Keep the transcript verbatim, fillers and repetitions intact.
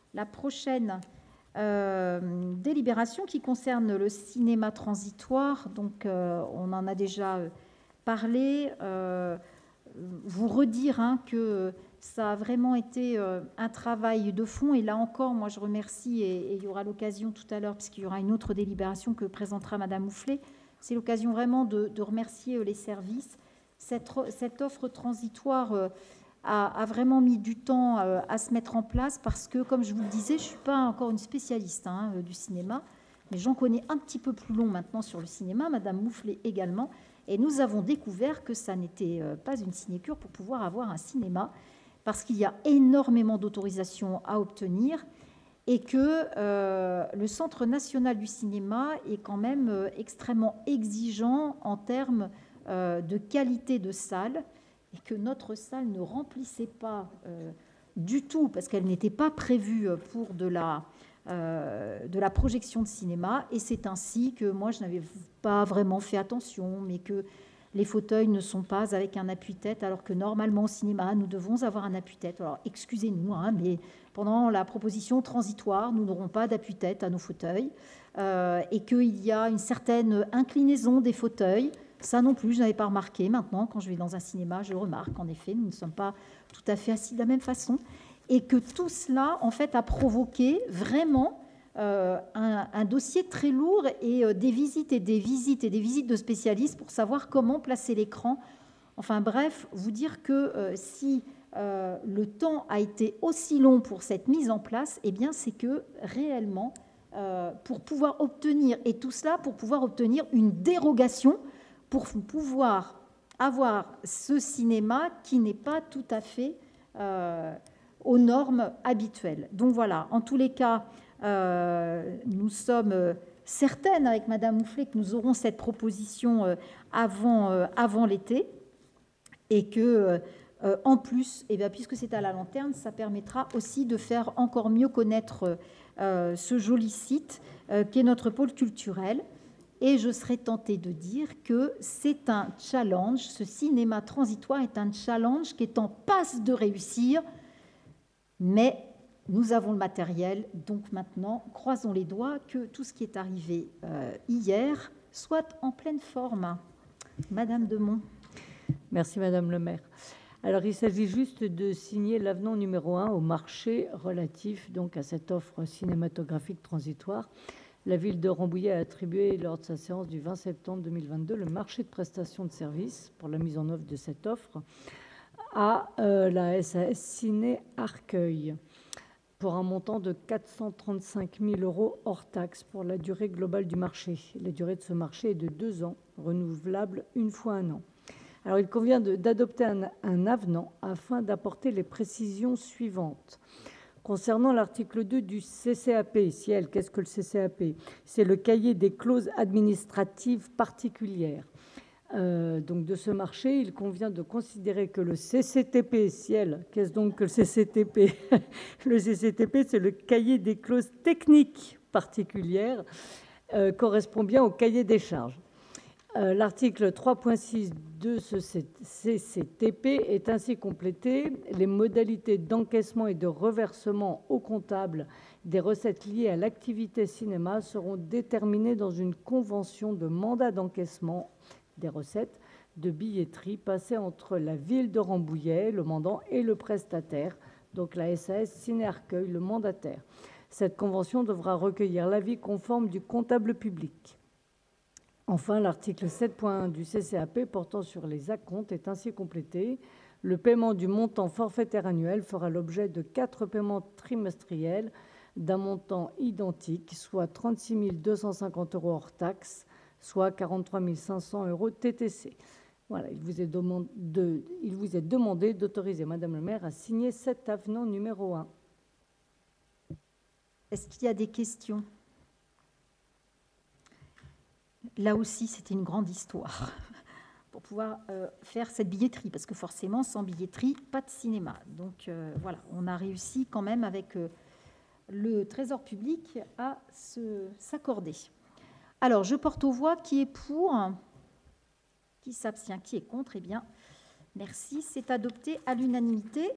la prochaine euh, délibération qui concerne le cinéma transitoire. Donc, euh, on en a déjà parlé. Euh, vous redire hein, que ça a vraiment été euh, un travail de fond. Et là encore, moi, je remercie, et, et il y aura l'occasion tout à l'heure, puisqu'il y aura une autre délibération que présentera Madame Moufflet. C'est l'occasion vraiment de, de remercier euh, les services. Cette, cette offre transitoire euh, a, a vraiment mis du temps euh, à se mettre en place parce que, comme je vous le disais, je ne suis pas encore une spécialiste hein, du cinéma, mais j'en connais un petit peu plus long maintenant sur le cinéma, Madame Moufflet également. Et nous avons découvert que ça n'était pas une sinécure pour pouvoir avoir un cinéma, parce qu'il y a énormément d'autorisations à obtenir et que euh, le Centre national du cinéma est quand même euh, extrêmement exigeant en termes euh, de qualité de salle, et que notre salle ne remplissait pas euh, du tout, parce qu'elle n'était pas prévue pour de la... Euh, de la projection de cinéma, et c'est ainsi que moi je n'avais pas vraiment fait attention, mais que les fauteuils ne sont pas avec un appui-tête, alors que normalement au cinéma nous devons avoir un appui-tête. Alors excusez-nous, hein, mais pendant la proposition transitoire, nous n'aurons pas d'appui-tête à nos fauteuils, euh, et qu'il y a une certaine inclinaison des fauteuils. Ça non plus, je n'avais pas remarqué. Maintenant, quand je vais dans un cinéma, je le remarque. En effet, nous ne sommes pas tout à fait assis de la même façon. Et que tout cela, en fait, a provoqué vraiment euh, un, un dossier très lourd et euh, des visites et des visites et des visites de spécialistes pour savoir comment placer l'écran. Enfin bref, vous dire que euh, si euh, le temps a été aussi long pour cette mise en place, eh bien, c'est que réellement, euh, pour pouvoir obtenir, et tout cela pour pouvoir obtenir une dérogation, pour pouvoir avoir ce cinéma qui n'est pas tout à fait... Euh, aux normes habituelles. Donc voilà, en tous les cas, euh, nous sommes certaines avec Madame Moufflet que nous aurons cette proposition euh, avant, euh, avant l'été, et que, euh, en plus, eh bien, puisque c'est à la lanterne, ça permettra aussi de faire encore mieux connaître euh, ce joli site euh, qu'est notre pôle culturel. Et je serais tentée de dire que c'est un challenge, ce cinéma transitoire est un challenge qui est en passe de réussir. Mais nous avons le matériel, donc maintenant, croisons les doigts que tout ce qui est arrivé euh, hier soit en pleine forme. Madame Demont. Merci, Madame le maire. Alors, il s'agit juste de signer l'avenant numéro un au marché relatif donc, à cette offre cinématographique transitoire. La ville de Rambouillet a attribué, lors de sa séance du vingt septembre deux mille vingt-deux, le marché de prestation de services pour la mise en œuvre de cette offre à euh, la S A S Ciné Arcueil pour un montant de quatre cent trente-cinq mille euros hors taxe pour la durée globale du marché. La durée de ce marché est de deux ans, renouvelable une fois un an. Alors, il convient d'adopter un, un avenant afin d'apporter les précisions suivantes. Concernant l'article deux du C C A P, ciel, qu'est-ce que le C C A P? C'est le cahier des clauses administratives particulières. Euh, donc de ce marché, il convient de considérer que le C C T P, ciel, qu'est-ce donc que le C C T P? Le C C T P, c'est le cahier des clauses techniques particulières, euh, correspond bien au cahier des charges. Euh, L'article trois point six de ce C C T P est ainsi complété. Les modalités d'encaissement et de reversement au comptable des recettes liées à l'activité cinéma seront déterminées dans une convention de mandat d'encaissement des recettes de billetterie passée entre la ville de Rambouillet, le mandant, et le prestataire, donc la S A S Ciné Arcueil, le mandataire. Cette convention devra recueillir l'avis conforme du comptable public. Enfin, l'article sept point un du C C A P portant sur les acomptes est ainsi complété. Le paiement du montant forfaitaire annuel fera l'objet de quatre paiements trimestriels d'un montant identique, soit trente-six mille deux cent cinquante euros hors taxe, soit quarante-trois mille cinq cents euros T T C. Voilà, il vous est demandé, de, il vous est demandé d'autoriser Madame le maire à signer cet avenant numéro un. Est-ce qu'il y a des questions? Là aussi, c'était une grande histoire pour pouvoir euh, faire cette billetterie, parce que forcément, sans billetterie, pas de cinéma. Donc euh, voilà, on a réussi quand même avec euh, le Trésor public à s'accorder. Alors, je porte aux voix qui est pour, qui s'abstient, qui est contre. Eh bien, merci, c'est adopté à l'unanimité.